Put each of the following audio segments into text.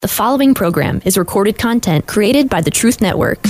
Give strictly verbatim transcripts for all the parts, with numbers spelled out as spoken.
The following program is recorded content created by the Truth Network.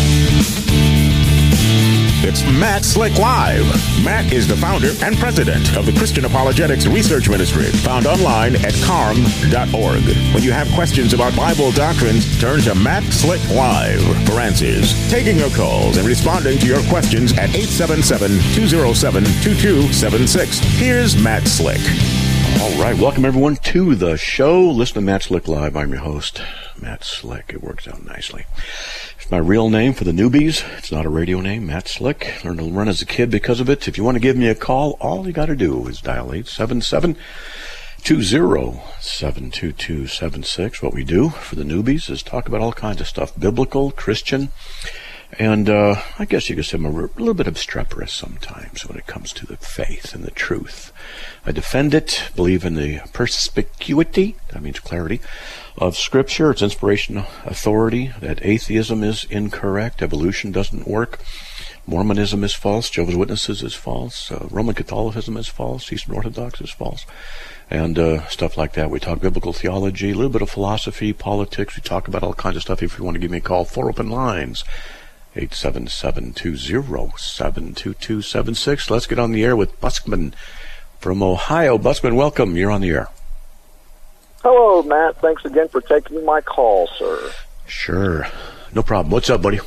It's Matt Slick Live. Matt is the founder and president of the Christian Apologetics Research Ministry, found online at carm dot org. When you have questions about Bible doctrines, turn to Matt Slick Live for answers. Taking your calls and responding to your questions at eight seven seven, two oh seven, two two seven six. Here's Matt Slick. All right, welcome everyone to the show. Listen to Matt Slick Live. I'm your host, Matt Slick. It works out nicely. It's my real name for the newbies. It's not a radio name, Matt Slick. Learned to run as a kid because of it. If you want to give me a call, all you got to do is dial eight seven seven, two oh seven, two two seven six. What we do for the newbies is talk about all kinds of stuff, biblical, Christian, and uh, I guess you could say I'm a little bit obstreperous sometimes when it comes to the faith and the truth. I defend it, believe in the perspicuity, that means clarity, of Scripture, its inspiration, authority, that atheism is incorrect, evolution doesn't work, Mormonism is false, Jehovah's Witnesses is false, uh, Roman Catholicism is false, Eastern Orthodox is false, and uh, stuff like that. We talk biblical theology, a little bit of philosophy, politics. We talk about all kinds of stuff. If you want to give me a call, four open lines, eight seven seven, two oh seven, two two seven six. Let's get on the air with Busman from Ohio. Busman, welcome. You're on the air. Hello, Matt. Thanks again for taking my call, sir. Sure. No problem. What's up, buddy?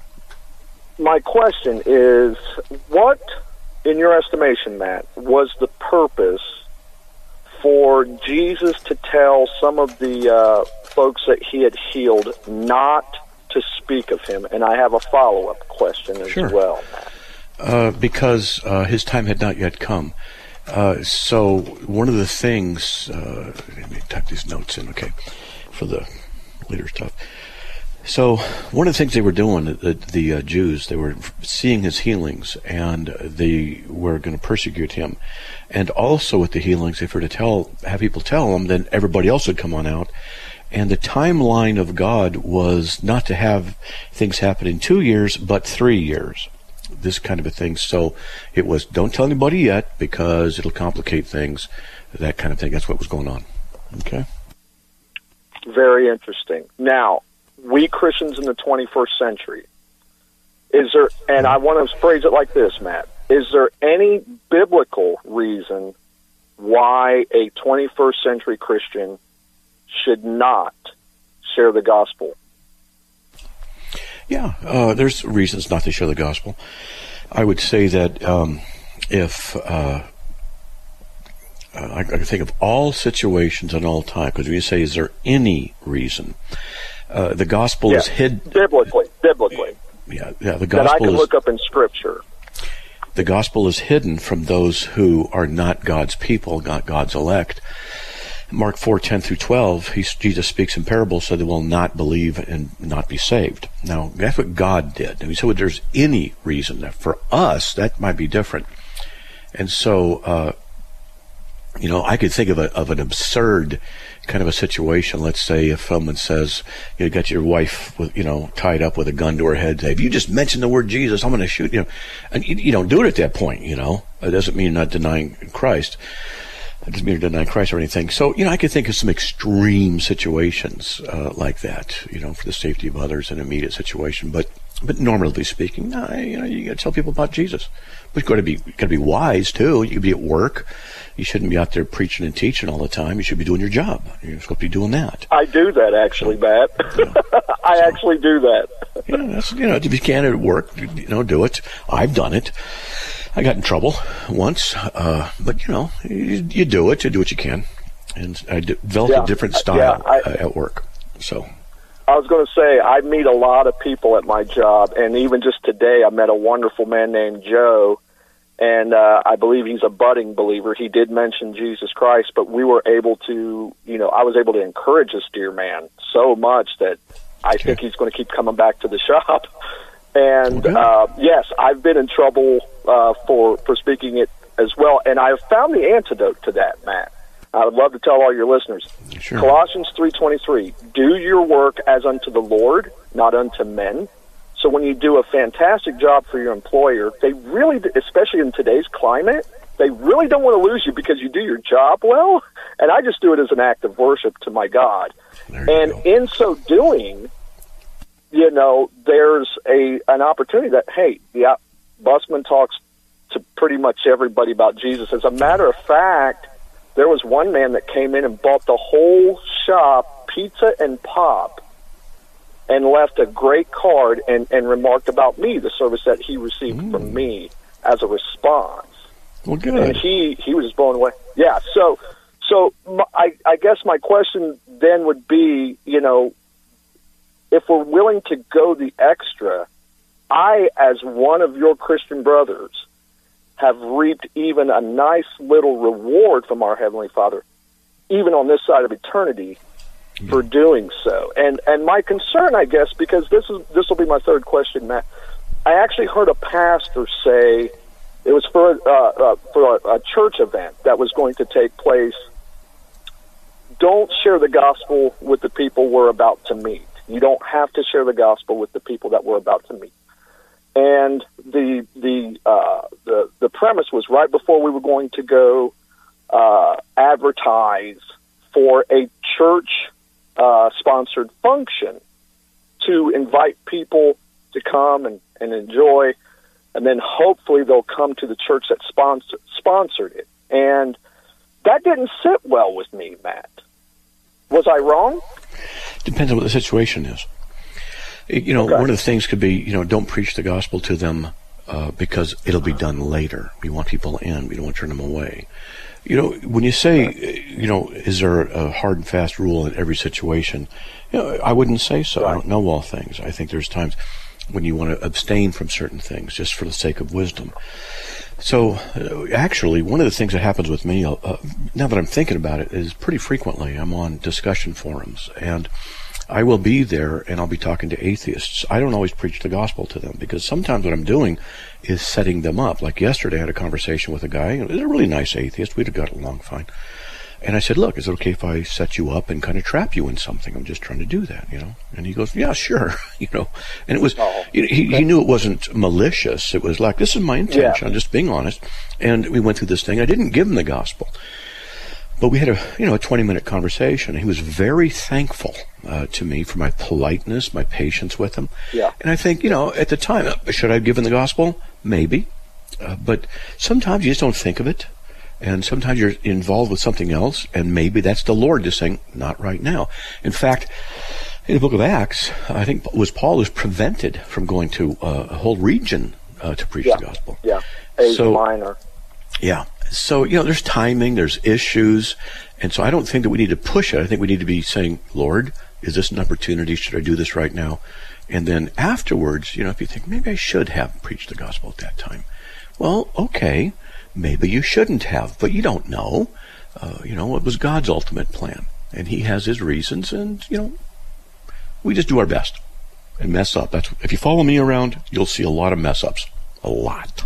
My question is, what, in your estimation, Matt, was the purpose for Jesus to tell some of the uh, folks that he had healed not to speak of him? And I have a follow-up question as sure. well, Matt. Uh, because uh, his time had not yet come. Uh, so one of the things, uh, let me type these notes in, okay, for the later stuff. So one of the things they were doing, the, the uh, Jews, they were seeing his healings, and they were going to persecute him. And also with the healings, if we were to tell, have people tell him, then everybody else would come on out. And the timeline of God was not to have things happen in two years, but three years. This kind of a thing. So it was, don't tell anybody yet because it'll complicate things, that kind of thing. That's what was going on. Okay? Very interesting. Now, we Christians in the twenty-first century, is there, and I want to phrase it like this, Matt, is there any biblical reason why a twenty-first century Christian should not share the gospel? Yeah, uh, there's reasons not to share the gospel. I would say that um, if uh, I, I can think of all situations and all time, because when you say, is there any reason? Uh, the gospel yeah, is hidden. Biblically, biblically. Yeah, yeah, the gospel that I can is, look up in Scripture. The gospel is hidden from those who are not God's people, not God's elect. Mark four, ten through twelve, he, Jesus speaks in parables so they will not believe and not be saved. Now, that's what God did. And so if there's any reason that for us, that might be different. And so, uh, you know, I could think of a, of an absurd kind of a situation. Let's say if someone says, you got your wife with, you know, tied up with a gun to her head. Say, if you just mention the word Jesus, I'm going to shoot you. And you, you don't do it at that point, you know. It doesn't mean you're not denying Christ. It doesn't mean you're denying Christ or anything. So, you know, I could think of some extreme situations uh, like that, you know, for the safety of others in an immediate situation. But, but normally speaking, no, you know, you got to tell people about Jesus. But you've got to be, got to be wise too. You could be at work. You shouldn't be out there preaching and teaching all the time. You should be doing your job. You're supposed to be doing that. I do that actually, Matt. Yeah. I so, actually do that. Yeah, that's, you know, if you can at work, you know, do it. I've done it. I got in trouble once, uh, but you know, you, you do it. You do what you can, and I developed yeah, a different style yeah, I, uh, at work. So, I was going to say I meet a lot of people at my job, and even just today, I met a wonderful man named Joe, and uh, I believe he's a budding believer. He did mention Jesus Christ, but we were able to, you know, I was able to encourage this dear man so much that I okay. think he's going to keep coming back to the shop. And, okay. uh, yes, I've been in trouble uh, for, for speaking it as well. And I've found the antidote to that, Matt. I would love to tell all your listeners. Sure. Colossians three twenty-three, do your work as unto the Lord, not unto men. So when you do a fantastic job for your employer, they really, especially in today's climate, they really don't want to lose you because you do your job well, and I just do it as an act of worship to my God. And in so doing, you know, there's a an opportunity that, hey, yeah, Busman talks to pretty much everybody about Jesus. As a matter of fact, there was one man that came in and bought the whole shop, pizza and pop, and left a great card and, and remarked about me, the service that he received mm. from me as a response. Well, good. And he, he was just blown away. Yeah, so so my, I, I guess my question then would be, you know, if we're willing to go the extra, I, as one of your Christian brothers, have reaped even a nice little reward from our Heavenly Father, even on this side of eternity, for doing so. And and my concern, I guess, because this is this will be my third question, Matt. I actually heard a pastor say it was for uh, uh, for a, a church event that was going to take place. Don't share the gospel with the people we're about to meet. You don't have to share the gospel with the people that we're about to meet. And the the uh, the the premise was right before we were going to go uh, advertise for a church uh, sponsored function to invite people to come and, and enjoy, and then hopefully they'll come to the church that sponsor, sponsored it. And that didn't sit well with me, Matt. Was I wrong? Depends on what the situation is. You know, okay. One of the things could be, you know, don't preach the gospel to them uh, because it'll be done later. We want people in. We don't want to turn them away. You know, when you say, you know, is there a hard and fast rule in every situation? You know, I wouldn't say so. Right. I don't know all things. I think there's times when you want to abstain from certain things just for the sake of wisdom. So, uh, actually, one of the things that happens with me, uh, now that I'm thinking about it, is pretty frequently I'm on discussion forums, and I will be there and I'll be talking to atheists. I don't always preach the gospel to them because sometimes what I'm doing is setting them up. Like yesterday I had a conversation with a guy, and he was a really nice atheist. We'd have got along fine. And I said, look, is it okay if I set you up and kind of trap you in something? I'm just trying to do that, you know? And he goes, yeah, sure, you know? And it was, oh, he, he, he knew it wasn't malicious. It was like, this is my intention. Yeah. I'm just being honest. And we went through this thing. I didn't give him the gospel. But we had a, you know, a twenty-minute conversation. He was very thankful uh, to me for my politeness, my patience with him. Yeah. And I think, you know, at the time, uh, should I have given the gospel? Maybe. Uh, but sometimes you just don't think of it. And sometimes you're involved with something else, and maybe that's the Lord just saying, not right now. In fact, in the book of Acts, I think it was Paul who was prevented from going to uh, a whole region uh, to preach yeah. the gospel. Yeah, Asia so, Minor. Yeah. So, you know, there's timing, there's issues, and so I don't think that we need to push it. I think we need to be saying, Lord, is this an opportunity? Should I do this right now? And then afterwards, you know, if you think, maybe I should have preached the gospel at that time. Well, okay. Maybe you shouldn't have, but you don't know. Uh, you know, it was God's ultimate plan, and He has His reasons, and, you know, we just do our best and mess up. That's if you follow me around, you'll see a lot of mess-ups. A lot.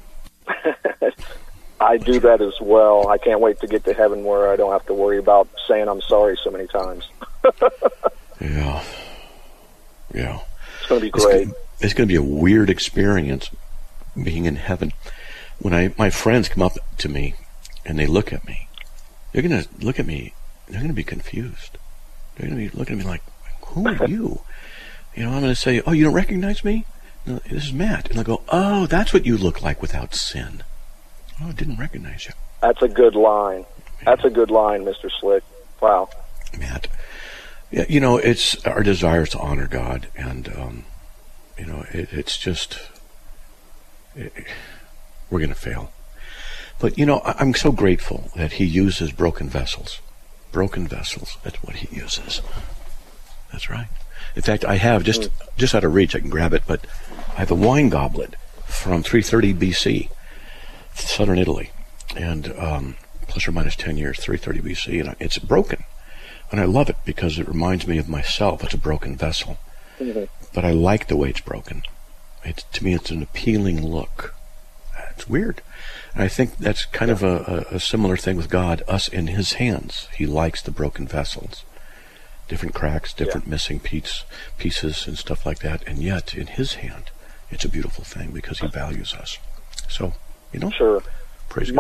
I do that as well. I can't wait to get to heaven where I don't have to worry about saying I'm sorry so many times. yeah. Yeah. It's going to be great. It's going to be a weird experience being in heaven. When I my friends come up to me and they look at me, they're going to look at me, they're going to be confused. They're going to be looking at me like, who are you? You know, I'm going to say, oh, you don't recognize me? No, this is Matt. And they'll go, oh, that's what you look like without sin. Oh, I didn't recognize you. That's a good line. That's a good line, Mister Slick. Wow. Matt. Yeah, you know, it's our desire to honor God, and, um, you know, it, it's just... It, we're going to fail. But, you know, I'm so grateful that He uses broken vessels. Broken vessels, that's what He uses. That's right. In fact, I have, just just out of reach, I can grab it, but I have a wine goblet from three thirty B C, southern Italy, and um, plus or minus ten years, three thirty B C, and it's broken. And I love it because it reminds me of myself. It's a broken vessel. Mm-hmm. But I like the way it's broken. It's, to me, it's an appealing look. It's weird. And I think that's kind of a, a, a similar thing with God, us in His hands. He likes the broken vessels. Different cracks, different yeah. missing piece, pieces and stuff like that. And yet, in His hand, it's a beautiful thing because He values us. So, you know, sure. praise my, God.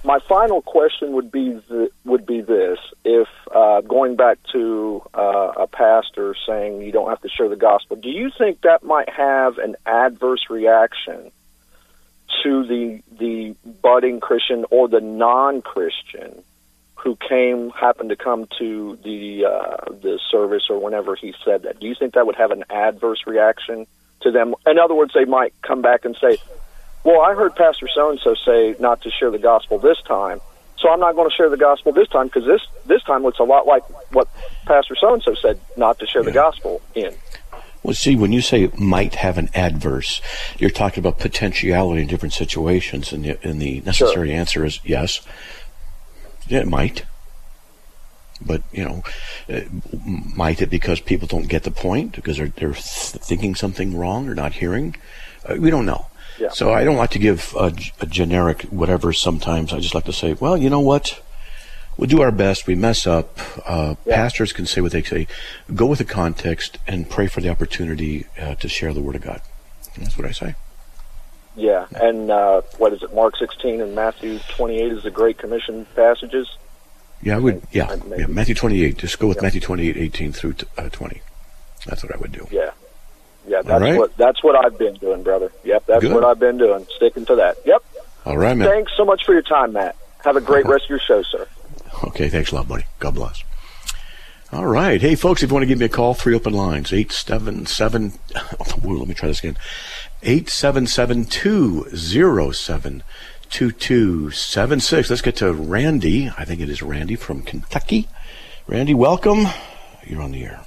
my final question would be th- would be this: if uh, going back to uh, a pastor saying you don't have to share the gospel, do you think that might have an adverse reaction to the the budding Christian or the non-Christian who came happened to come to the uh, the service or whenever he said that? Do you think that would have an adverse reaction to them? In other words, they might come back and say, well, I heard Pastor so-and-so say not to share the gospel this time, so I'm not going to share the gospel this time because this, this time looks a lot like what Pastor so-and-so said not to share yeah. the gospel in. Well, see, when you say it might have an adverse, you're talking about potentiality in different situations, and the, and the necessary sure. answer is yes. Yeah, it might. But, you know, uh, might it because people don't get the point, because they're, they're th- thinking something wrong or not hearing? Uh, we don't know. Yeah. So I don't like to give a, a generic whatever sometimes. I just like to say, well, you know what? We'll do our best. We mess up. Uh, yeah. Pastors can say what they say. Go with the context and pray for the opportunity uh, to share the Word of God. And that's what I say. Yeah, and uh, what is it, Mark sixteen and Matthew twenty-eight is the Great Commission passages? Yeah, I would. Yeah, yeah Matthew twenty-eight. Just go with yeah. Matthew twenty-eight, eighteen through uh, twenty. That's what I would do. Yeah. Yeah, that's right. what that's what I've been doing, brother. Yep, that's Good. what I've been doing. Sticking to that. Yep. All right, man. Thanks so much for your time, Matt. Have a great rest of your show, sir. Okay, thanks a lot, buddy. God bless. All right. Hey, folks, if you want to give me a call, three open lines, eight seven seven, ooh, let me try this again, eight seven seven, two zero seven, two two seven six. Let's get to Randy. I think it is Randy from Kentucky. Randy, welcome. You're on the air.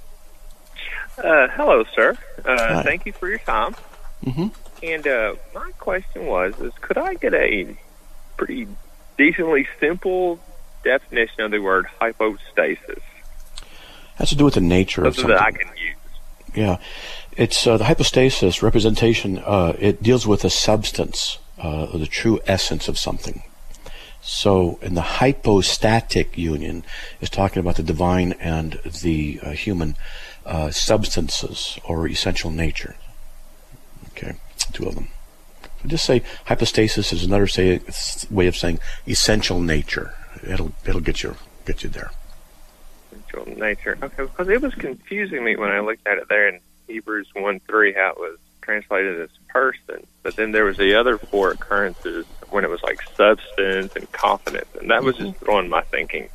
Uh, hello, sir. Uh, thank you for your time. Mm-hmm. And uh, my question was, is could I get a pretty decently simple definition of the word hypostasis? Has to do with the nature of something that I can use. Yeah. It's uh, the hypostasis representation. Uh, it deals with the substance, uh, or the true essence of something. So in the hypostatic union is talking about the divine and the uh, human uh, substances or essential nature. Okay, two of them. So just say hypostasis is another say, way of saying essential nature. It'll it'll get you get you there. Essential nature. Okay, because it was confusing me when I looked at it there in Hebrews one three how it was translated as person, but then there was the other four occurrences when it was like substance and confidence, and that was just throwing my thinking.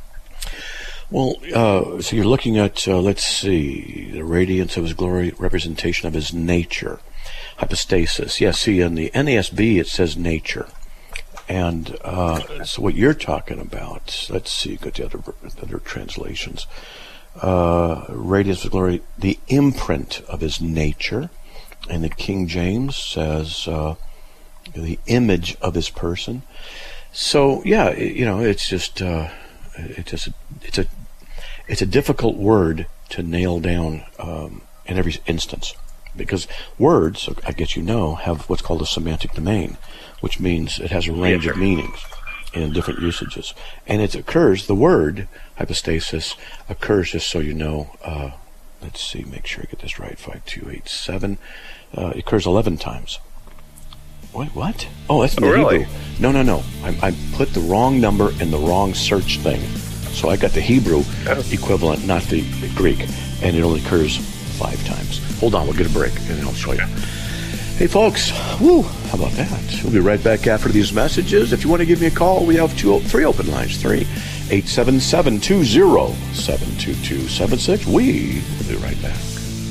Well, uh, so you're looking at, uh, let's see, the radiance of his glory, representation of his nature. Hypostasis. Yes, see, in the N A S B it says nature. And uh, so what you're talking about, let's see, go to the other, other translations. Uh, radiance of his glory, the imprint of his nature. And the King James says uh, the image of his person. So, yeah, it, you know, it's just... Uh, It's just a, it's a it's a difficult word to nail down um, in every instance, because words, I guess you know, have what's called a semantic domain, which means it has a range of meanings in different usages, and it occurs. The word hypostasis occurs, just so you know. Uh, let's see, make sure I get this right. Five two eight seven. Uh, it occurs eleven times. Wait, what? Oh, that's in the oh, really? Hebrew. No, no, no. I, I put the wrong number in the wrong search thing. So I got the Hebrew oh. equivalent, not the, the Greek. And it only occurs five times. Hold on, we'll get a break, and then I'll show you. Hey, folks. Woo, how about that? We'll be right back after these messages. If you want to give me a call, we have two, three open lines. Three, eight seven seven, two zero seven, two two seven six. We will be right back.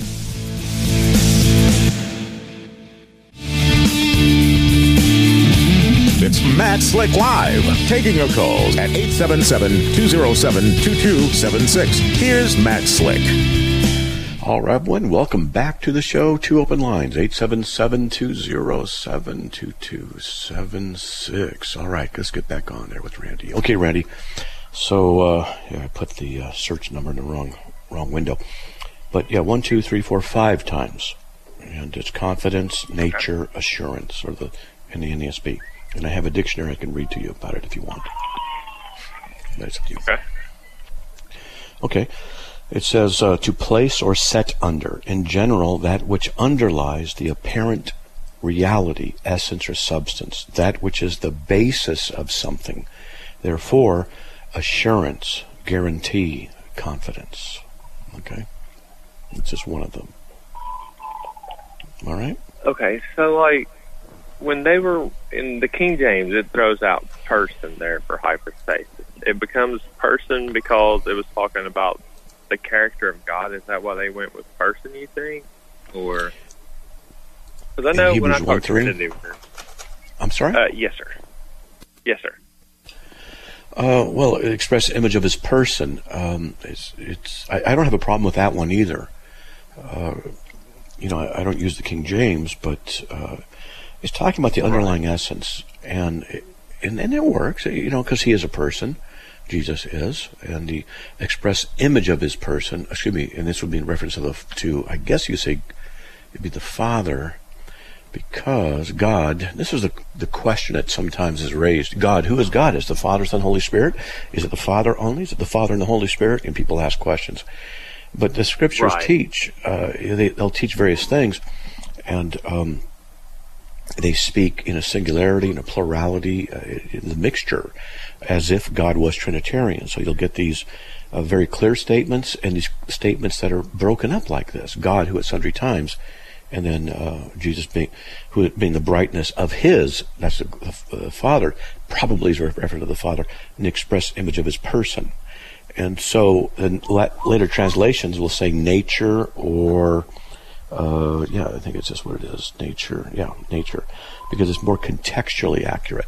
It's Matt Slick Live, taking your calls at eight seven seven, two zero seven, two two seven six. Here's Matt Slick. All right, everyone, welcome back to the show. Two open lines, eight seven seven, two zero seven, two two seven six. All right, let's get back on there with Randy. Okay, Randy. So, uh, yeah, I put the uh, search number in the wrong wrong window. But, yeah, one, two, three, four, five times. And it's confidence, nature, assurance, or the in the N A S B. And I have a dictionary I can read to you about it if you want. That's up to you. Okay. Okay. It says uh, to place or set under. In general, that which underlies the apparent reality, essence or substance, that which is the basis of something. Therefore, assurance, guarantee, confidence. Okay? It's just one of them. All right? Okay, so like when they were in the King James, it throws out person there for hypostasis. It becomes person because it was talking about the character of God. Is that why they went with person, you think? Or because I know in when I Hebrews one talk three? Trinity, I'm sorry? Uh, yes, sir. Yes, sir. Uh, well, it express image of his person. Um, it's, it's. I, I don't have a problem with that one either. Uh, you know, I, I don't use the King James, but uh, it's talking about the underlying essence, and it, and, and it works. You know, because he is a person, Jesus is, and the express image of his person. Excuse me, and this would be in reference to the to. I guess you say it'd be the Father. Because God, this is the, the question that sometimes is raised. God, who is God? Is it the Father, Son, Holy Spirit? Is it the Father only? Is it the Father and the Holy Spirit? And people ask questions. But the Scriptures Right. teach, uh, they, they'll teach various things, and um, they speak in a singularity, in a plurality, uh, in the mixture, as if God was Trinitarian. So you'll get these uh, very clear statements, and these statements that are broken up like this. God, who at sundry times, and then uh, Jesus being, who being the brightness of his, that's the, the Father, probably is referring to the Father, an express image of his person. And so, in la- later translations will say nature, or uh, yeah, I think it's just what it is, nature. Yeah, nature, because it's more contextually accurate.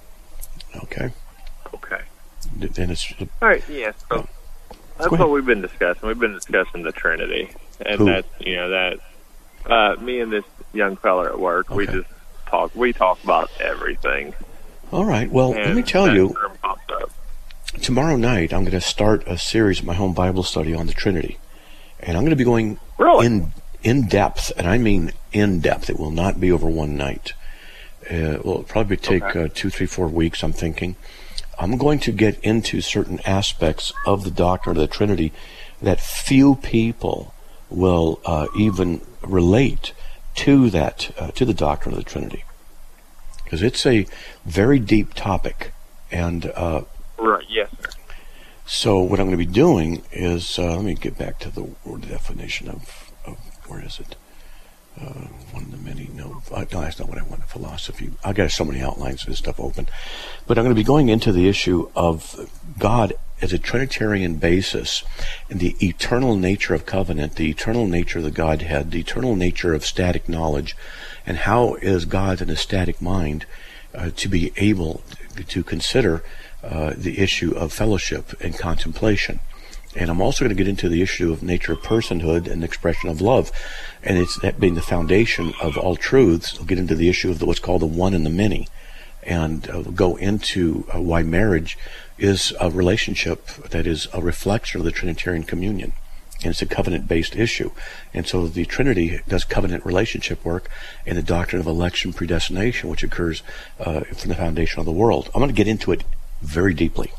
Okay. Okay. And it's All right. Yeah. So that's what we've been discussing. We've been discussing the Trinity, and Who? that's you know that. Uh, me and this young fella at work, we Okay. just talk. We talk about everything. all right. Well, And let me tell that you. term popped up. Tomorrow night, I'm going to start a series of my home Bible study on the Trinity, and I'm going to be going Really? in in depth, and I mean in depth. It will not be over one night. Uh, will probably take Okay. uh, two, three, four weeks. I'm thinking. I'm going to get into certain aspects of the doctrine of the Trinity that few people will uh, even relate to that uh, to the doctrine of the Trinity, because it's a very deep topic, and. Uh, Right. Yes, sir. So what I'm going to be doing is, uh, let me get back to the word definition of, of where is it? Uh, one of the many, no, uh, no, that's not what I want, philosophy. I've got so many outlines of this stuff open. But I'm going to be going into the issue of God as a Trinitarian basis, and the eternal nature of covenant, the eternal nature of the Godhead, the eternal nature of static knowledge, and how is God in a static mind uh, to be able to, to consider Uh, the issue of fellowship and contemplation. And I'm also going to get into the issue of nature of personhood and expression of love. And it's that being the foundation of all truths. I'll get into the issue of the, what's called the one and the many. And uh, go into uh, why marriage is a relationship that is a reflection of the Trinitarian communion. And it's a covenant-based issue. And so the Trinity does covenant relationship work in the doctrine of election predestination, which occurs uh, from the foundation of the world. I'm going to get into it very deeply.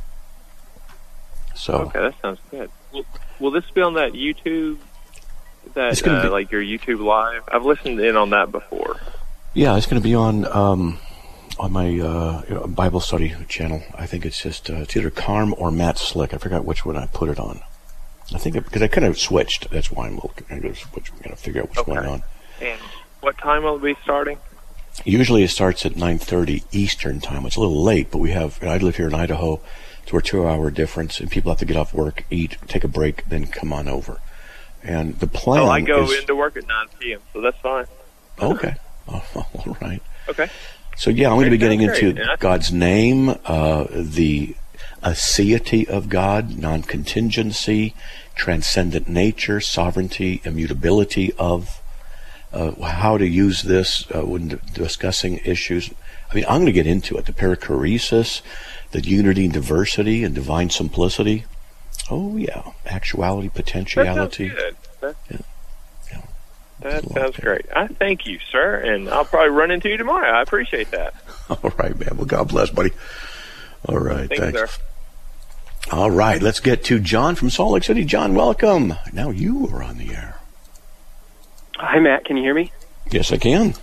So Okay, that sounds good. Will, will this be on that YouTube? That It's gonna uh, be- like your YouTube live? I've listened in on that before. yeah, it's going to be on um, on my uh, you know, Bible study channel. I think it's just uh, it's either Carm or Matt Slick. I forgot which one I put it on. I think because I kind of switched. That's why I'm looking. I'm going to figure out what's Okay. going on. And what time will it be starting? Usually it starts at nine thirty Eastern time. It's a little late, but we have, I live here in Idaho, so we're a two-hour difference, and people have to get off work, eat, take a break, then come on over. And the plan Oh, I go is... into work at nine p.m., so that's fine. Okay. Oh, all right. Okay. So, yeah, I'm going to be getting Sounds great. into And I- God's name, uh, the aseity of God, non-contingency, transcendent nature, sovereignty, immutability of Uh, how to use this uh, when d- discussing issues. I mean, I'm going to get into it. The perichoresis, the unity and diversity and divine simplicity. Oh, yeah. Actuality, That sounds potentiality. good. That, Yeah. Yeah. that There's a lot sounds there. great. I thank you, sir, and I'll probably run into you tomorrow. I appreciate that. All right, man. Well, God bless, buddy. All right. Thank you, thanks. sir. All right. Let's get to John from Salt Lake City. John, welcome. Now you are on the air. Hi, Matt. Can you hear me? Yes, I can.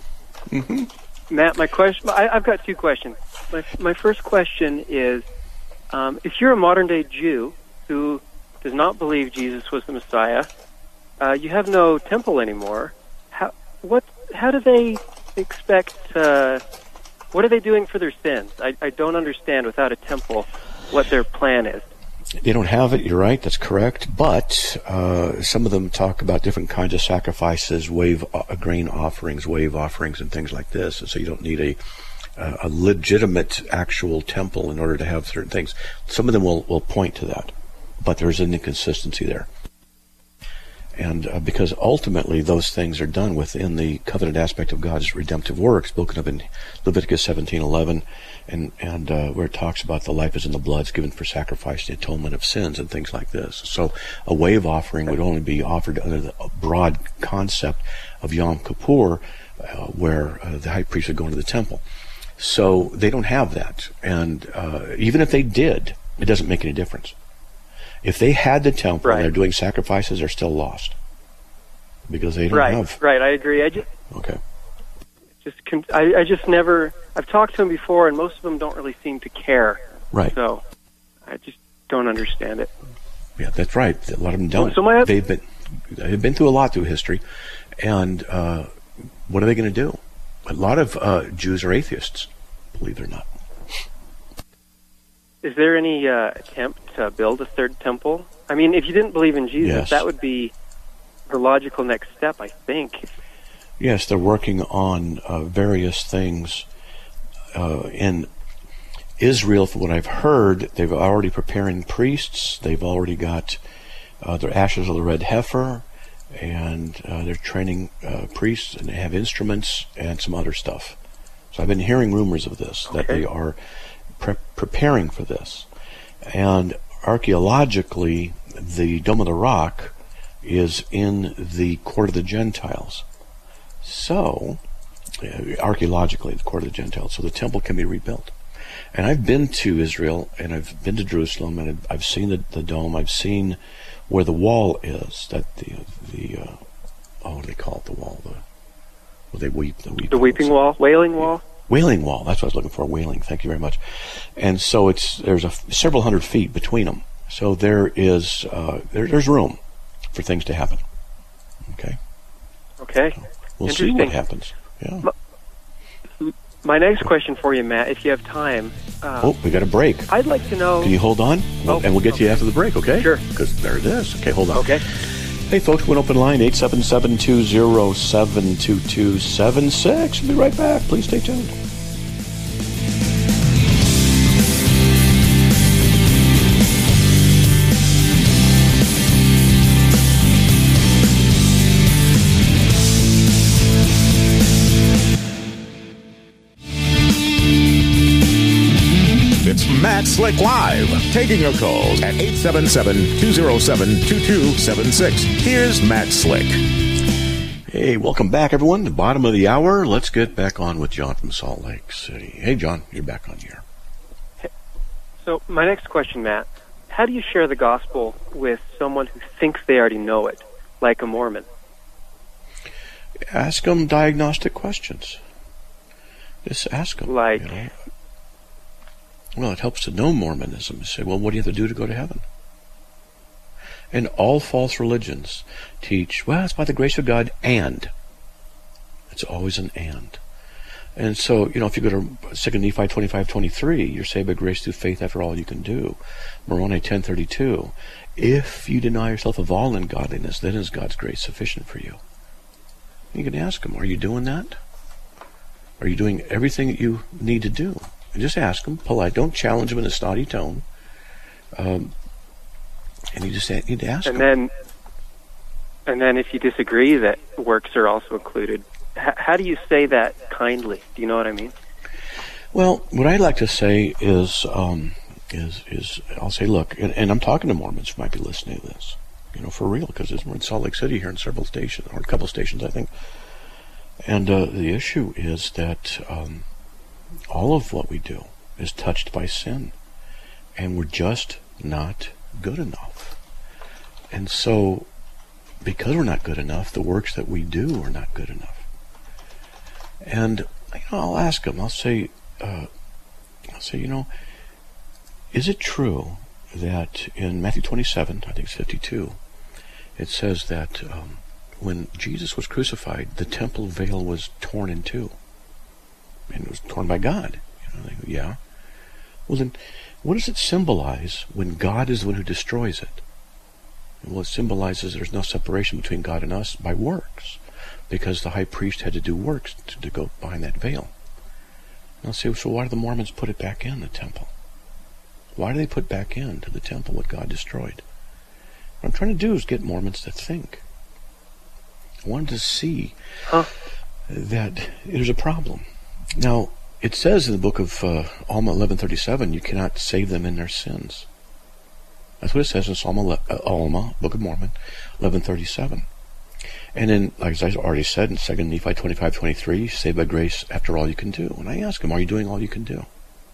Mm-hmm. Matt, my question, I, I've got two questions. My, my first question is, um, if you're a modern-day Jew who does not believe Jesus was the Messiah, uh, you have no temple anymore. How, what, how do they expect, uh, what are they doing for their sins? I, I don't understand, without a temple, what their plan is. They don't have it, you're right, that's correct. But uh, some of them talk about different kinds of sacrifices, wave uh, grain offerings, wave offerings, and things like this. And so you don't need a uh, a legitimate actual temple in order to have certain things. Some of them will, will point to that, but there's an inconsistency there. And uh, because ultimately those things are done within the covenant aspect of God's redemptive work, spoken of in Leviticus seventeen eleven, and and uh, where it talks about the life is in the bloods given for sacrifice, the atonement of sins, and things like this. So a wave offering would only be offered under the broad concept of Yom Kippur, uh, where uh, the high priest would go into the temple. So they don't have that. And uh, even if they did, it doesn't make any difference. If they had the temple, right, and they're doing sacrifices, they're still lost because they don't right, have. Right, I agree. I just okay. Just I, I just never. I've talked to them before, and most of them don't really seem to care. Right. So I just don't understand it. Yeah, that's right. A lot of them don't. So my, they've been they've been through a lot through history, and uh, what are they going to do? A lot of uh, Jews are atheists, believe it or not. Is there any uh, attempt to build a third temple? I mean, if you didn't believe in Jesus, yes, that would be the logical next step, I think. Yes, they're working on uh, various things. Uh, in Israel, from what I've heard, they've already preparing priests. They've already got uh, their ashes of the red heifer, and uh, they're training uh, priests, and they have instruments and some other stuff. So I've been hearing rumors of this, that okay. they are Pre- preparing for this. And archaeologically, the Dome of the Rock is in the court of the Gentiles. So, uh, archaeologically, the court of the Gentiles. So the temple can be rebuilt. And I've been to Israel, and I've been to Jerusalem, and I've, I've seen the, the dome. I've seen where the wall is. That the the uh, oh, what do they call it? The wall. The where they weep. The weeping, the weeping wall, wailing wall. Wailing wall. That's what I was looking for. Wailing. Thank you very much. And so it's there's a several hundred feet between them. So there is uh, there, there's room for things to happen. Okay. Okay. So we'll see what happens. Yeah. My, my next question for you, Matt, if you have time. Uh, oh, we got a break. I'd like to know. Can you hold on? Oh, and we'll get okay. to you after the break. Okay. Sure. Because there it is. Okay. Hold on. Okay. Hey, folks, we're open line, eight seven seven, two zero seven, two two seven six. We'll be right back. Please stay tuned. It's Matt Slick Live, taking your calls at eight seven seven, two zero seven, two two seven six. Here's Matt Slick. Hey, welcome back, everyone. The bottom of the hour. Let's get back on with John from Salt Lake City. Hey, John, you're back on here. So my next question, Matt, how do you share the gospel with someone who thinks they already know it, like a Mormon? Ask them diagnostic questions. Just ask them. Like? You know? Well, it helps to know Mormonism. You say, well, what do you have to do to go to heaven? And all false religions teach, well, it's by the grace of God, and. It's always an and. And so, you know, if you go to Second Nephi twenty-five twenty-three, you're saved by grace through faith after all you can do. Moroni ten thirty-two, if you deny yourself of all ungodliness, then is God's grace sufficient for you. You can ask him, are you doing that? Are you doing everything that you need to do? And just ask him, polite. Don't challenge him in a snotty tone. Um, and you just need to ask and him. Then, and then if you disagree that works are also included, h- how do you say that kindly? Do you know what I mean? Well, what I'd like to say is, um, is, is I'll say, look, and, and I'm talking to Mormons who might be listening to this, you know, for real, because we're in Salt Lake City here in several stations, or a couple stations, I think. And uh, the issue is that um, all of what we do is touched by sin, and we're just not good enough. And so, because we're not good enough, the works that we do are not good enough. And you know, I'll ask them, I'll say, uh, I'll say, you know, is it true that in Matthew twenty-seven, I think it's fifty-two, it says that um, when Jesus was crucified, the temple veil was torn in two. And it was torn by God. You know, they go, yeah. Well then, what does it symbolize when God is the one who destroys it? Well, it symbolizes there's no separation between God and us by works, because the high priest had to do works to, to go behind that veil. And I'll say, so why do the Mormons put it back in the temple? Why do they put back into the temple what God destroyed? What I'm trying to do is get Mormons to think. I wanted to see huh. that there's a problem. Now, it says in the book of uh, Alma eleven thirty-seven, you cannot save them in their sins. That's what it says in Psalm ele- uh, Alma, Book of Mormon, eleven thirty-seven. And then, like I already said, in Second Nephi twenty-five twenty-three, saved by grace after all you can do. And I ask them, are you doing all you can do?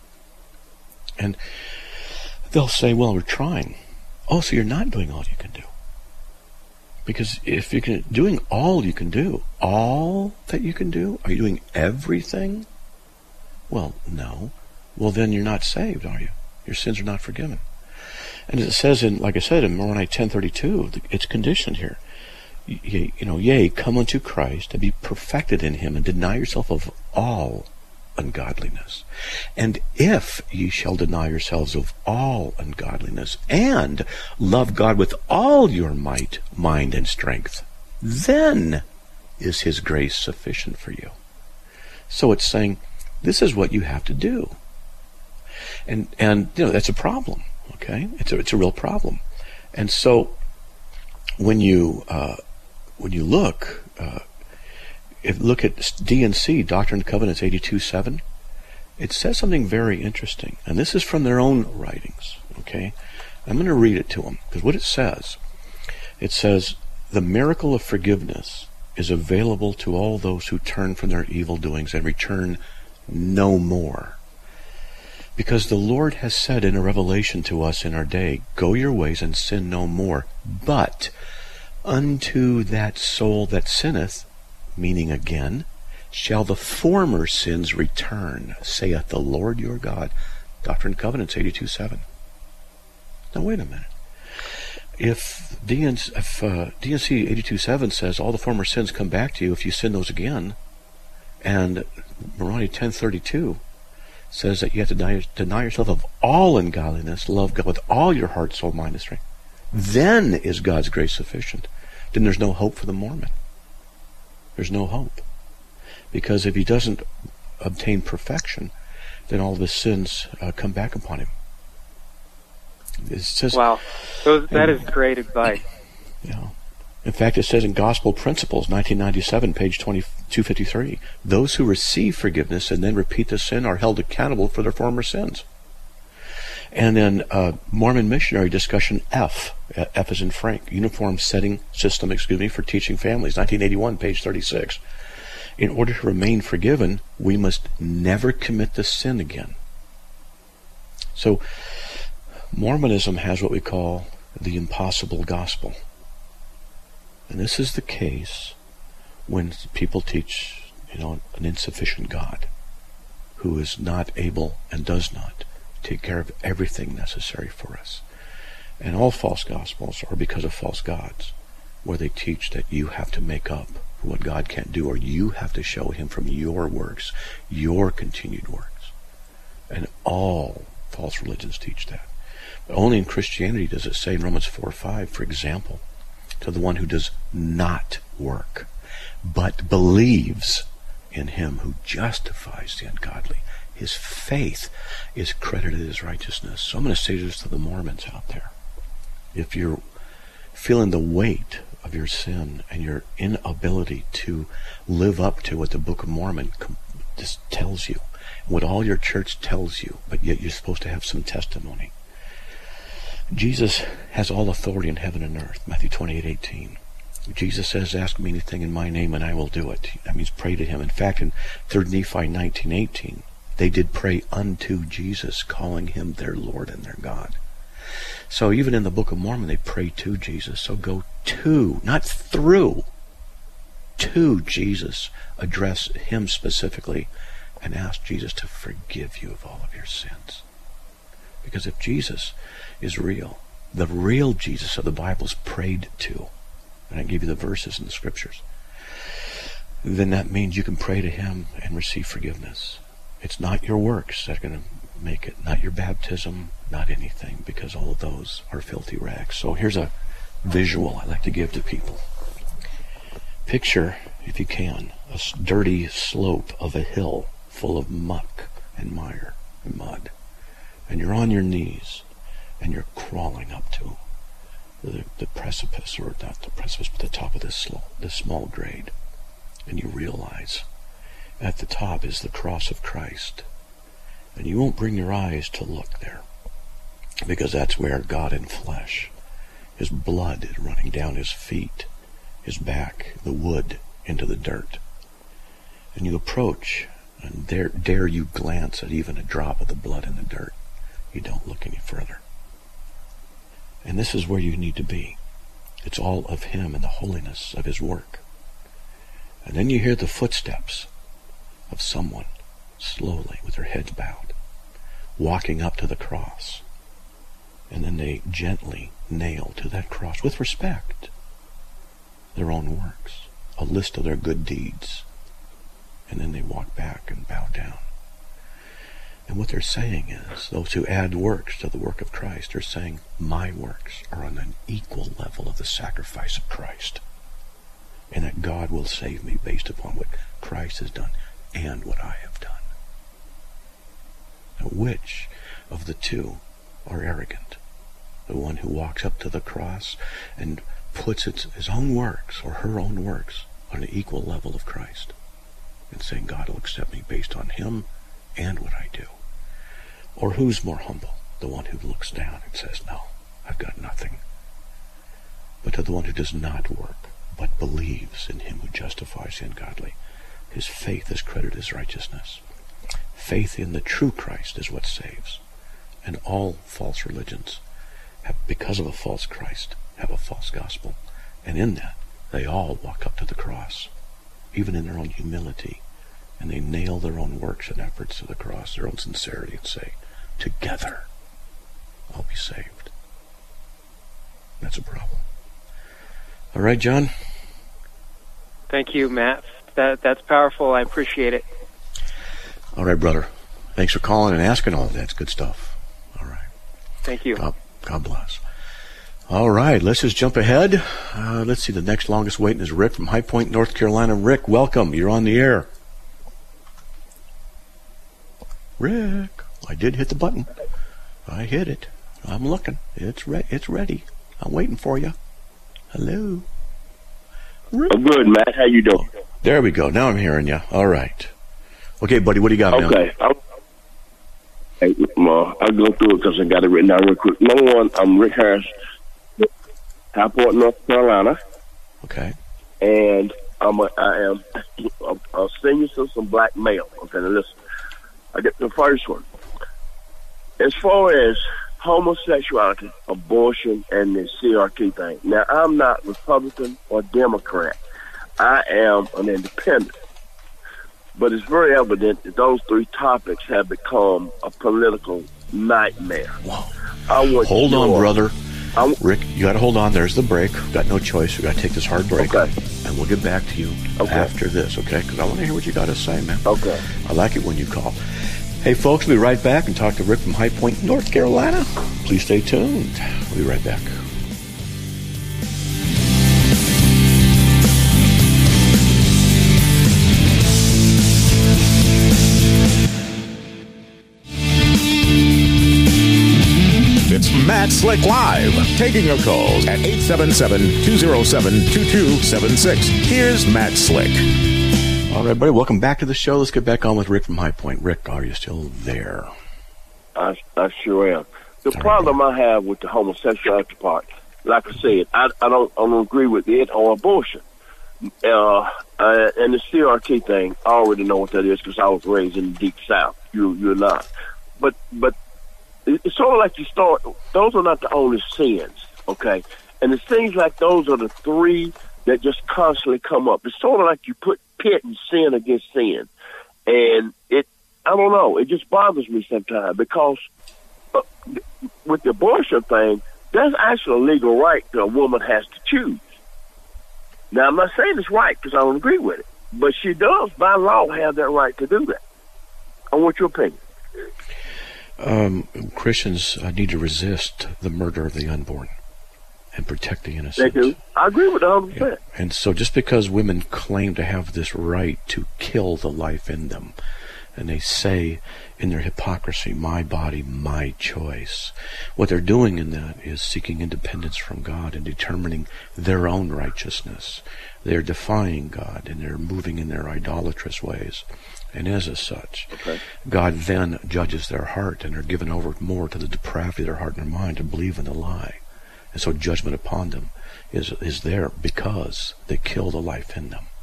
And they'll say, well, we're trying. Oh, so you're not doing all you can do. Because if you're doing all you can do, all that you can do, are you doing everything? Well, no. Well, then you're not saved, are you? Your sins are not forgiven. And it says in, like I said, in Moroni ten thirty-two, it's conditioned here. You, you know, yea, come unto Christ and be perfected in him, and deny yourself of all ungodliness. And if ye shall deny yourselves of all ungodliness, and love God with all your might, mind, and strength, then is his grace sufficient for you. So it's saying, this is what you have to do. And, and you know, that's a problem, okay? It's a, it's a real problem. And so, when you, uh, when you look, uh, If look at D and C, Doctrine and Covenants eighty-two seven, it says something very interesting. And this is from their own writings, okay? I'm going to read it to them, because what it says, it says, the miracle of forgiveness is available to all those who turn from their evil doings and return no more. Because the Lord has said in a revelation to us in our day, go your ways and sin no more. But unto that soul that sinneth, meaning again, shall the former sins return, saith the Lord your God. Doctrine and Covenants eighty-two seven. Now wait a minute. If D N C, if, uh, D N C eighty-two seven says all the former sins come back to you if you sin those again, and Moroni ten thirty-two says that you have to deny, deny yourself of all ungodliness, love God with all your heart, soul, mind, and strength, then is God's grace sufficient. Then there's no hope for the Mormon. There's no hope. Because if he doesn't obtain perfection, then all of his sins uh, come back upon him. It says, wow. Those, that and, is great advice. You know, in fact, it says in Gospel Principles, nineteen ninety-seven, page twenty-two fifty-three, those who receive forgiveness and then repeat the sin are held accountable for their former sins. And then uh, Mormon Missionary Discussion F, F is in Frank, Uniform Setting System, excuse me, for Teaching Families, nineteen eighty-one, page thirty-six. In order to remain forgiven, we must never commit the sin again. So, Mormonism has what we call the impossible gospel. And this is the case when people teach, you know, an insufficient God who is not able and does not take care of everything necessary for us. And all false gospels are because of false gods, where they teach that you have to make up for what God can't do, or you have to show him from your works, your continued works. And all false religions teach that. But only in Christianity does it say in Romans four five, for example, to the one who does not work, but believes in him who justifies the ungodly, his faith is credited as righteousness. So I'm going to say this to the Mormons out there. If you're feeling the weight of your sin and your inability to live up to what the Book of Mormon just tells you, what all your church tells you, but yet you're supposed to have some testimony. Jesus has all authority in heaven and earth, Matthew twenty-eight eighteen. Jesus says, ask me anything in my name and I will do it. That means pray to him. In fact, in Third Nephi nineteen eighteen, they did pray unto Jesus, calling him their Lord and their God. So even in the Book of Mormon, they pray to Jesus. So go to, not through. to Jesus, address him specifically, and ask Jesus to forgive you of all of your sins. Because if Jesus is real, the real Jesus of the Bible is prayed to, and I give you the verses in the scriptures, then that means you can pray to him and receive forgiveness. It's not your works that are going to make it, not your baptism, not anything, because all of those are filthy rags. So here's a visual I like to give to people. Picture, if you can, a dirty slope of a hill full of muck and mire and mud. And you're on your knees, and you're crawling up to the, the precipice, or not the precipice, but the top of this, slope, this small grade. And you realize at the top is the cross of Christ. And you won't bring your eyes to look there, because that's where God in flesh, his blood is running down his feet, his back, the wood, into the dirt. And you approach, and dare, dare you glance at even a drop of the blood in the dirt. You don't look any further. And this is where you need to be. It's all of him and the holiness of his work. And then you hear the footsteps of someone slowly, with their heads bowed, walking up to the cross. And then they gently nail to that cross, with respect, their own works, a list of their good deeds. And then they walk back and bow down. And what they're saying is, those who add works to the work of Christ, they're saying, my works are on an equal level of the sacrifice of Christ. And that God will save me based upon what Christ has done and what I have done. Now, which of the two are arrogant? The one who walks up to the cross and puts its, his own works, or her own works, on an equal level of Christ, and saying, God will accept me based on him and what I do. Or who's more humble? The one who looks down and says, no, I've got nothing. But to the one who does not work, but believes in him who justifies the ungodly, his faith is credited as righteousness. Faith in the true Christ is what saves. And all false religions have, because of a false Christ, have a false gospel. And in that, they all walk up to the cross, even in their own humility, and they nail their own works and efforts to the cross, their own sincerity, and say, together, I'll be saved. That's a problem. All right, John? Thank you, Matt. That That's powerful. I appreciate it. All right, brother. Thanks for calling and asking all of that. It's good stuff. All right. Thank you. God, God bless. All right, let's just jump ahead. Uh, let's see, the next longest waiting is Rick from High Point, North Carolina. Rick, welcome. You're on the air. Rick, I did hit the button. I hit it. I'm looking. It's re- It's ready. I'm waiting for you. Hello. Rick. I'm good, Matt. How you doing? There we go. Now I'm hearing you. All right. Okay, buddy, what do you got now? Okay. I'm, hey, uh, I'll go through it because I got it written down real quick. Number one, I'm Rick Harris, High Point, North Carolina. Okay. And I'm a, I am a, a senior citizen black male. Okay, now listen. I get the first one. As far as homosexuality, abortion, and the C R T thing. Now, I'm not Republican or Democrat. I am an independent. But it's very evident that those three topics have become a political nightmare. Wow. I want hold on, your, brother. I'm, Rick, you got to hold on. There's the break. We've got no choice. We've got to take this hard break. Okay. And we'll get back to you okay. after this, okay? Because I want to hear what you got to say, man. Okay. I like it when you call. Hey, folks, we'll be right back and talk to Rick from High Point, North Carolina. Please stay tuned. We'll be right back. It's Matt Slick Live, taking your calls at eight seven seven, two oh seven, two two seven six. Here's Matt Slick. All right, buddy, welcome back to the show. Let's get back on with Rick from High Point. Rick, are you still there? I, I sure am. The Sorry, problem bro. I have with the homosexuality part, like I said, I, I don't I don't agree with it or abortion. Uh, uh, and the C R T thing, I already know what that is because I was raised in the deep South. You, you're not. But but it's sort of like you start, those are not the only sins, okay? And it seems like those are the three that just constantly come up. It's sort of like you put pitting sin against sin. And it, I don't know, it just bothers me sometimes because uh, with the abortion thing, that's actually a legal right that a woman has to choose. Now, I'm not saying it's right because I don't agree with it, but she does, by law, have that right to do that. I want your opinion. Um, Christians uh, need to resist the murder of the unborn and protect the innocent. They do. I agree with that one hundred percent. Yeah. And so just because women claim to have this right to kill the life in them, and they say in their hypocrisy, my body, my choice, what they're doing in that is seeking independence from God and determining their own righteousness. They're defying God, and they're moving in their idolatrous ways. And as a such, okay. God then judges their heart, and they're given over more to the depravity of their heart and their mind to believe in the lie. And so judgment upon them is is there because they kill the life in them.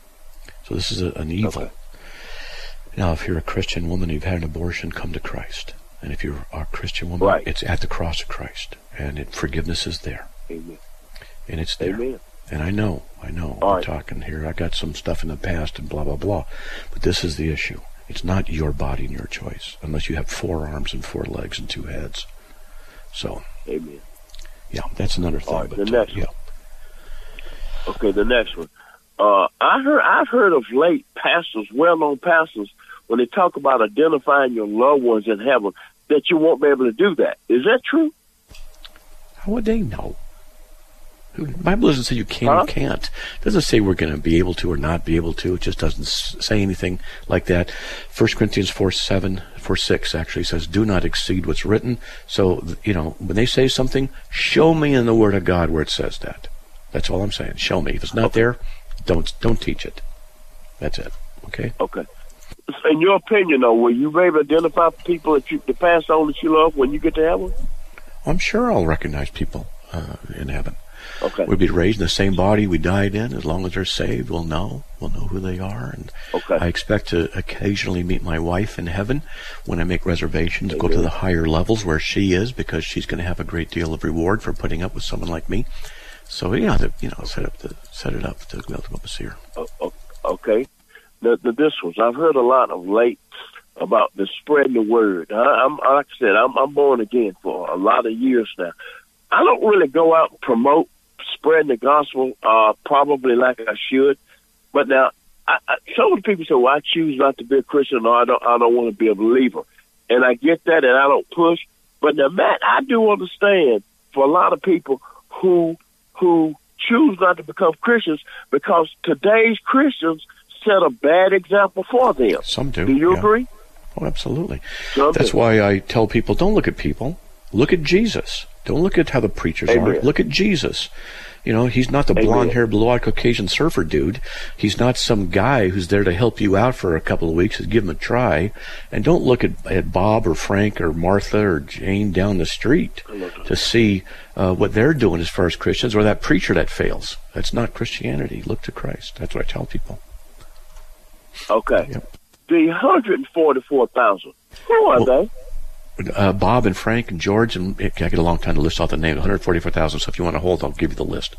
So this is a, an evil. Okay. Now, if you're a Christian woman, you've had an abortion, come to Christ. And if you're a Christian woman, right. it's at the cross of Christ. And it, forgiveness is there. Amen. And it's there. Amen. And I know, I know, All I'm right. talking here, I got some stuff in the past and blah, blah, blah. But this is the issue. It's not your body and your choice, unless you have four arms and four legs and two heads. So, Amen. Yeah, that's another thing. All right, but, the next uh, yeah. one. Okay, the next one. Uh, I heard, I've heard of late pastors, well-known pastors, when they talk about identifying your loved ones in heaven, that you won't be able to do that. Is that true? How would they know? The Bible doesn't say you can huh? or can't. It doesn't say we're going to be able to or not be able to. It just doesn't say anything like that. First Corinthians four seven, four six actually says, do not exceed what's written. So, you know, when they say something, show me in the Word of God where it says that. That's all I'm saying. Show me. If it's not okay. there, don't don't teach it. That's it. Okay? Okay. In your opinion, though, will you be able to identify people that you, the past on that you love when you get to heaven? I'm sure I'll recognize people uh, in heaven. Okay. We'll be raised in the same body we died in. As long as they're saved, we'll know. We'll know who they are. And okay. I expect to occasionally meet my wife in heaven when I make reservations to go to the higher levels where she is, because she's going to have a great deal of reward for putting up with someone like me. So yeah, to, you know, set up the set it up to be able to go up and see her. Oh, okay. The, the this ones I've heard a lot of late about the spreading the word. I, I'm like I said, I'm, I'm born again for a lot of years now. I don't really go out and promote spreading the gospel, uh, probably like I should. But now, I, I, some of the people say, "Well, I choose not to be a Christian, or I don't, I don't want to be a believer," and I get that, and I don't push. But now, Matt, I do understand for a lot of people who who choose not to become Christians because today's Christians set a bad example for them. Some do. Do you yeah. agree? Oh, absolutely. Some That's do. why I tell people, don't look at people. Look at Jesus. Don't look at how the preachers Amen. are. Look at Jesus. You know, he's not the Amen. blonde-haired, blue-eyed Caucasian surfer dude. He's not some guy who's there to help you out for a couple of weeks and give him a try. And don't look at, at Bob or Frank or Martha or Jane down the street to see uh, what they're doing as far as Christians, or that preacher that fails. That's not Christianity. Look to Christ. That's what I tell people. Okay. Yep. The one hundred forty-four thousand, who are Well, they? Uh, Bob and Frank and George, and I get a long time to list all the names, one hundred forty-four thousand, so if you want to hold, I'll give you the list.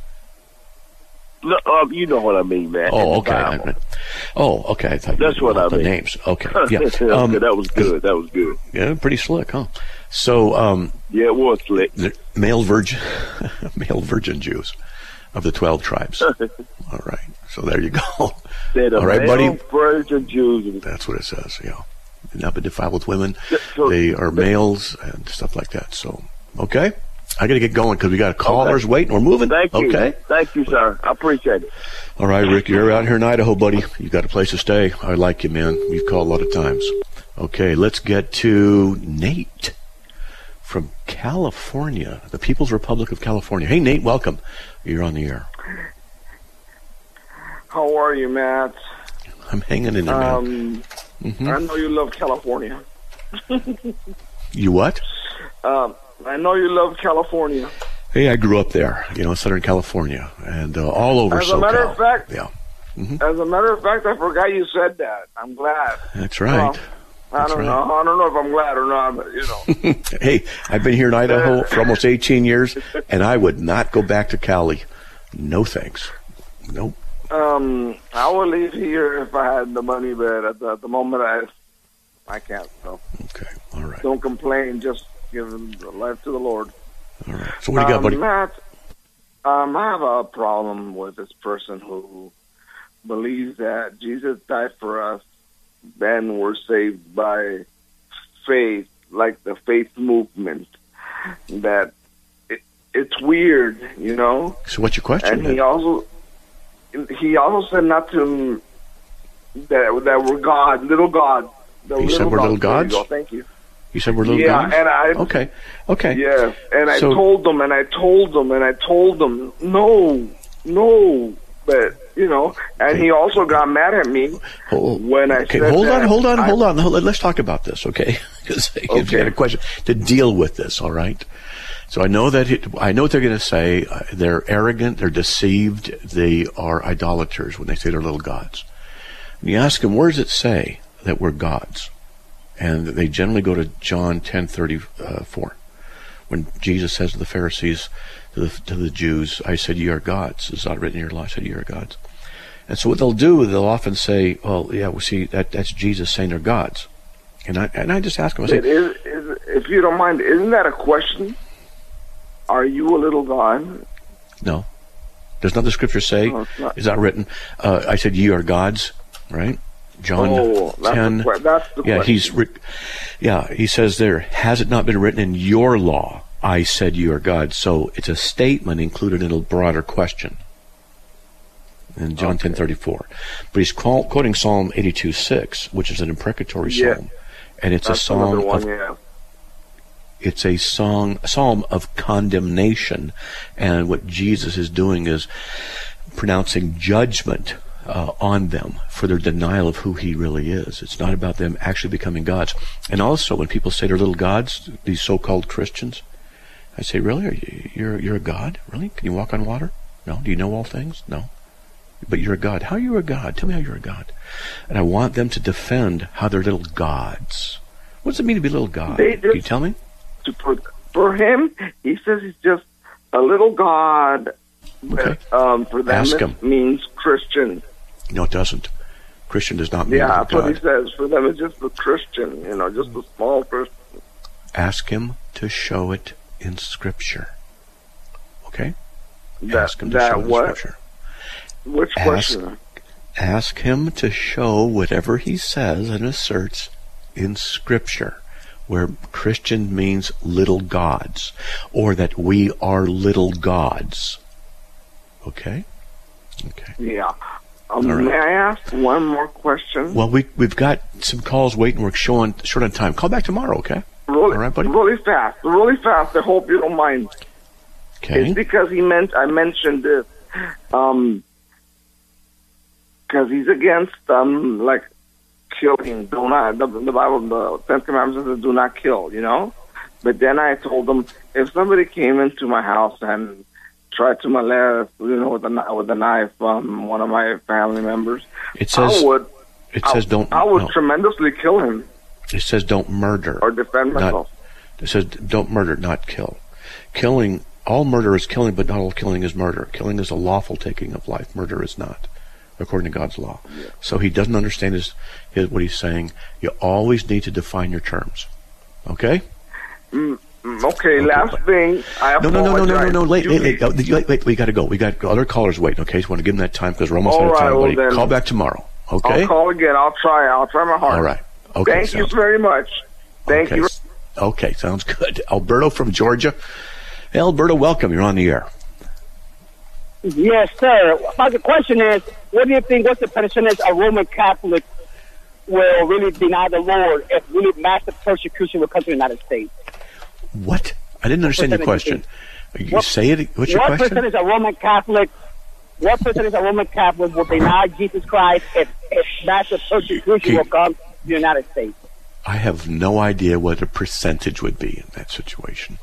No, um, you know what I mean, man. Oh, okay. I, oh, okay. I thought That's you what I the mean. names. Okay. Yeah. okay, Um, that was good. That was good. Yeah, pretty slick, huh? So, um, Yeah, it was slick. the male virgin, male virgin Jews of the twelve tribes. All right. So there you go. They're the All right, male buddy. virgin Jews. That's what it says. Yeah. Not been defiled with women. So- They are males and stuff like that. So, okay. I got to get going because we got callers Okay. waiting. We're moving. Thank you. Okay. Thank you, sir. I appreciate it. All right, Rick, you're out here in Idaho, buddy. You got a place to stay. I like you, man. We've called a lot of times. Okay, let's get to Nate from California, the People's Republic of California. Hey, Nate, welcome. You're on the air. How are you, Matt? I'm hanging in there, man. Um, mm-hmm. I know you love California. You what? Um, I know you love California. Hey, I grew up there, you know, Southern California, and uh, all over As a SoCal. matter of fact, yeah. Mm-hmm. As a matter of fact, I forgot you said that. I'm glad. That's right. Well, I That's don't right. know. I don't know if I'm glad or not, but you know. Hey, I've been here in Idaho for almost eighteen years, and I would not go back to Cali. No thanks. Nope. Um, I would leave here if I had the money, but at the, at the moment I I can't. So Okay, all right. don't complain. Just give the life to the Lord. All right. So what do you got, um, buddy? Matt, um, I have a problem with this person who believes that Jesus died for us, then we're saved by faith, like the faith movement. That it, it's weird, you know. So what's your question? And he then? also he also said not to that that we're God, little God. The You said we're little gods? There you go. Thank you. You said we're little Yeah, gods? and I Okay, okay. yeah, and I So- told them, and I told them, and I told them, no, no, but you know, and Okay. he also got mad at me Hold, when I okay, said hold on, that hold on, I- hold on. Hold- Let's talk about this, okay? Because you got a question to deal with this, all right? So I know that it, I know what they're going to say. Uh, They're arrogant. They're deceived. They are idolaters when they say they're little gods. And you ask them, where does it say that we're gods? And they generally go to John ten thirty-four, when Jesus says to the Pharisees, to the, to the Jews, I said, you are gods. It's not written in your law. I said, you are gods. And so what they'll do, they'll often say, well, yeah, well, see, that, that's Jesus saying they're gods. And I and I just ask them, I say, It is, is, if you don't mind, isn't that a question? Are you a little God? no. Does not the scripture say, No, it's not. is that written? Uh, I said, ye are gods, right? John Oh, that's ten. the que- that's the yeah, question. he's, re- yeah, he says there, has it not been written in your law, I said you are gods? So it's a statement included in a broader question in John ten thirty-four. But he's qual- quoting Psalm eighty-two six, which is an imprecatory Yeah. psalm. And it's That's a another song one, of yeah. it's a song, a psalm of condemnation, and what Jesus is doing is pronouncing judgment uh, on them for their denial of who He really is. It's not about them actually becoming gods. And also, when people say they're little gods, these so-called Christians, I say, "Really? Are you, you're you're a god? Really? Can you walk on water? No. Do you know all things? No. But you're a god. How are you a god? Tell me how you're a god." And I want them to defend how they're little gods. What does it mean to be a little god? They Can you just- tell me? To put, for him, he says he's just a little God. Okay. But, um, for them, Ask it him. means Christian. No, it doesn't. Christian does not mean Yeah, little that's what he God. says. For them, it's just a Christian. You know, just a small Christian. Ask him to show it in Scripture. Okay? That, Ask him to that show it in what? Scripture. Which Ask- question? Ask him to show whatever he says and asserts in Scripture, where Christian means little gods, or that we are little gods. Okay? Okay. Yeah. Um, All right. May I ask one more question? Well, we, we've got some calls waiting. We're showing, short on time. Call back tomorrow, okay? Really, all right, buddy? really fast, really fast. I hope you don't mind. Okay. It's because he meant I mentioned this. Um, because he's against um like killing. Do not the, the Bible, the Ten Commandments says do not kill. You know. But then I told him if somebody came into my house and tried to molest, you know, with a kni- with a knife, um, one of my family members, It says, I would. it says I, don't, I would no. tremendously kill him It says don't murder. or defend Not- myself. It says don't murder, not kill. Killing, all murder is killing, but not all killing is murder. Killing is a lawful taking of life. Murder is not, according to God's law. So he doesn't understand his, his what he's saying. You always need to define your terms. Okay? Mm, mm, okay, last but- thing. I No, no, no, no, no, no, no. Wait, You- wait, wait, wait, wait, wait. We got to go. We got other callers waiting. Okay, so I want to give them that time because we're almost All out of right, time. well buddy. then- Call back tomorrow. Okay? I'll call again. I'll try. I'll try my hardest. All right. Okay. Thank you sounds- very much. Thank okay. you. Okay, sounds good. Alberto from Georgia. Hey, Alberto, welcome. You're on the air. Yes, sir. But the question is, what do you think, what's the percentage of Roman Catholics will really deny the Lord if really massive persecution will come to the United States? What? I didn't understand your percentage question. You What- say it. What's your what question? percentage of Roman Catholics, what percentage of Roman Catholics will deny Jesus Christ if, if massive persecution Okay. will come to the United States? I have no idea what a percentage would be in that situation.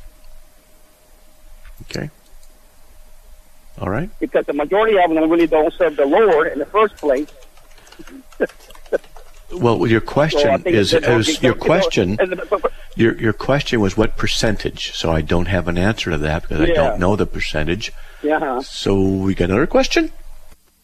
Okay. All right. Because the majority of them really don't serve the Lord in the first place. Well, your So I question think is, it's- is your question. Your your question was what percentage? So I don't have an answer to that because I Yeah. don't know the percentage. Yeah. So we got another question.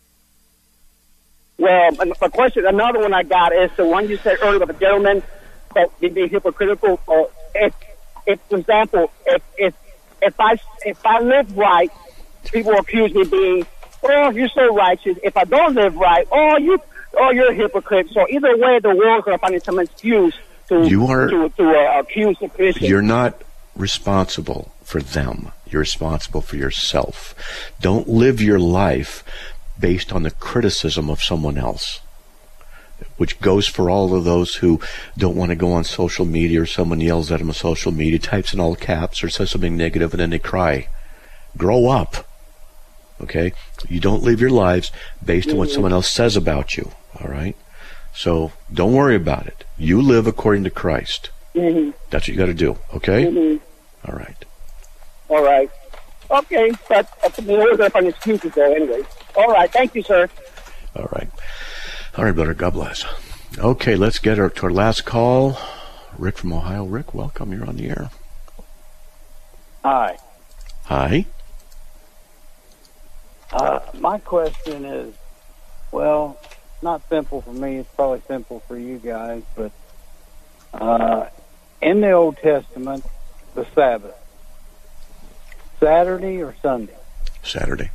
Well, my question, another one I got is the one you said earlier about the gentleman about being hypocritical. Or if, if, for example, if if if I if I live right, people accuse me of being, oh, you're so righteous. If I don't live right, oh, you, oh, you're a hypocrite. So either way, the world's going to find some excuse to you are, to, to uh, accuse the Christian. You're not responsible for them. You're responsible for yourself. Don't live your life based on the criticism of someone else, which goes for all of those who don't want to go on social media, or someone yells at them on social media, types in all caps, or says something negative, and then they cry. Grow up. Okay? You don't live your lives based on what someone else says about you. All right? So don't worry about it. You live according to Christ. Mm-hmm. That's what you got to do. Okay? Mm-hmm. All right. All right. Okay. But uh, we're going to find excuses though anyway. All right. Thank you, sir. All right. All right, brother. God bless. Okay, let's get our, to our last call. Rick from Ohio. Rick, welcome. You're on the air. Hi. Hi. Uh, my question is, well, not simple for me. It's probably simple for you guys, but uh, in the Old Testament, the Sabbath, Saturday or Sunday? Saturday.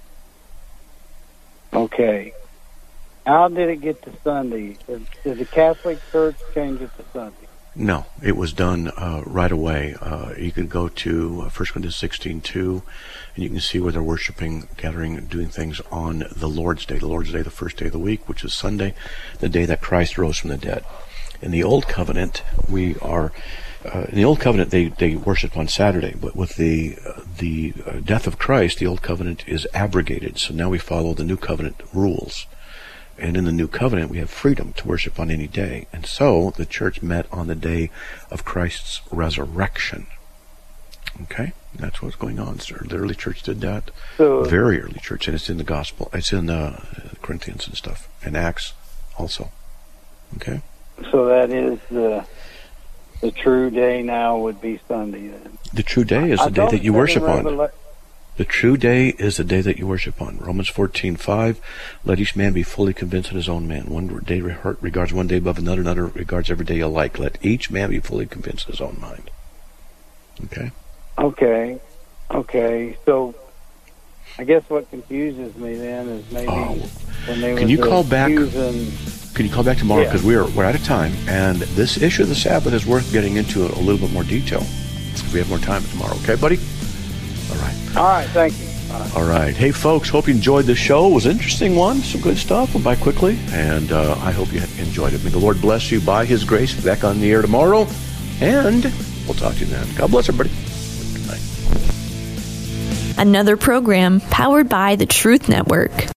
Okay. How did it get to Sunday? Did, did the Catholic Church change it to Sunday? No, it was done uh, right away. Uh, you can go to First Corinthians sixteen two, and you can see where they're worshiping, gathering, doing things on the Lord's Day. The Lord's Day, the first day of the week, which is Sunday, the day that Christ rose from the dead. In the Old Covenant, we are uh, in the Old Covenant they they worshiped on Saturday, but with the uh, the uh, death of Christ, the Old Covenant is abrogated. So now we follow the New Covenant rules. And in the New Covenant, we have freedom to worship on any day. And so the church met on the day of Christ's resurrection. Okay? That's what's going on, sir. The early church did that. So, very early church. And it's in the gospel. It's in uh, Corinthians and stuff. And Acts also. Okay? So that is the the true day now would be Sunday then. The true day is the I day that you worship on. Revela- The true day is the day that you worship on. Romans fourteen five, let each man be fully convinced in his own man. One day regards one day above another, another regards every day alike. Let each man be fully convinced in his own mind. Okay? Okay. Okay. So, I guess what confuses me then is maybe oh. when they Can you call back? Using, can you call back tomorrow? Because yeah. we're, we're out of time. And this issue of the Sabbath is worth getting into a, a little bit more detail. If we have more time tomorrow. Okay, buddy? All right. All right, thank you. All right. All right. Hey, folks, hope you enjoyed this show. It was an interesting one. Some good stuff. Went by quickly. And uh, I hope you enjoyed it. May the Lord bless you by His grace. Back on the air tomorrow. And we'll talk to you then. God bless everybody. Good night. Another program powered by the Truth Network.